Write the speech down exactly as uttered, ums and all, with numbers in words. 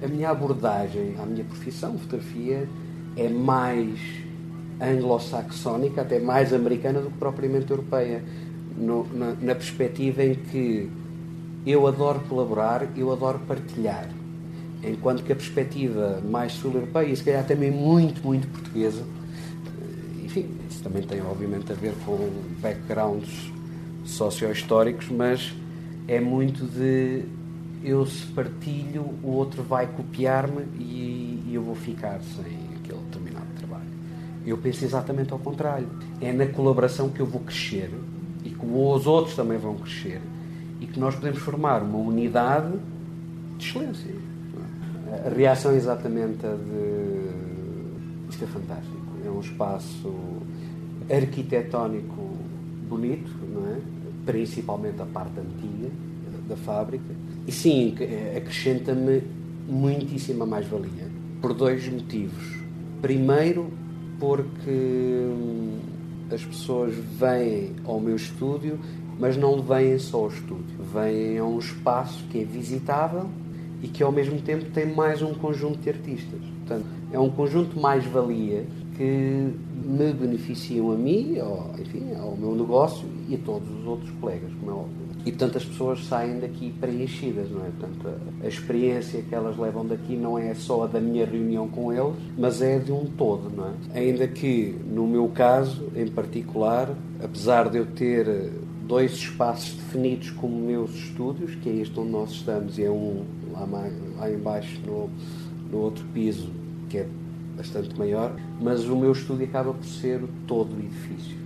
A minha abordagem à minha profissão, fotografia, é mais anglo-saxónica, até mais americana do que propriamente europeia, no, na, na perspectiva em que eu adoro colaborar, eu adoro partilhar, enquanto que a perspectiva mais sul-europeia, e se calhar também muito, muito portuguesa, enfim, isso também tem obviamente a ver com backgrounds socio-históricos, mas é muito de eu se partilho, o outro vai copiar-me e, e eu vou ficar sem aquele determinado trabalho. Eu penso exatamente ao contrário. É na colaboração que eu vou crescer e que os outros também vão crescer e que nós podemos formar uma unidade de excelência. A reação é exatamente a de... Isto é fantástico. É um espaço arquitetónico bonito, não é? Principalmente a parte antiga da fábrica. E sim, acrescenta-me muitíssima mais-valia. Por dois motivos. Primeiro, porque as pessoas vêm ao meu estúdio, mas não vêm só ao estúdio. Vêm a um espaço que é visitável e que ao mesmo tempo tem mais um conjunto de artistas. Portanto, é um conjunto de mais-valias que me beneficiam a mim, ao, enfim, ao meu negócio e a todos os outros colegas, como é óbvio. E, portanto, as pessoas saem daqui preenchidas, não é? Portanto, a, a experiência que elas levam daqui não é só a da minha reunião com eles, mas é de um todo, não é? Ainda que, no meu caso, em particular, apesar de eu ter dois espaços definidos como meus estúdios, que é este onde nós estamos e é um lá, mais, lá em baixo no, no outro piso, que é bastante maior, mas o meu estúdio acaba por ser todo o edifício.